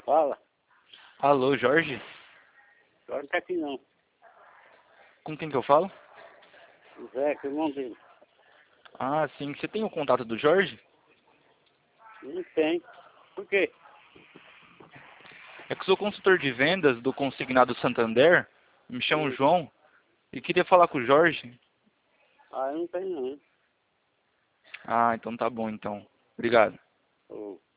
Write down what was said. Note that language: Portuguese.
Fala. Alô, Jorge? Agora não tá aqui não. Com quem que eu falo? O Zé, que é o irmão dele. Ah, sim. Você tem o contato do Jorge? Não tem. Por quê? É que eu sou consultor de vendas do Consignado Santander. Me chamo João. E queria falar com o Jorge. Ah, eu não tenho não. Ah, então tá bom, então. Obrigado. Ô.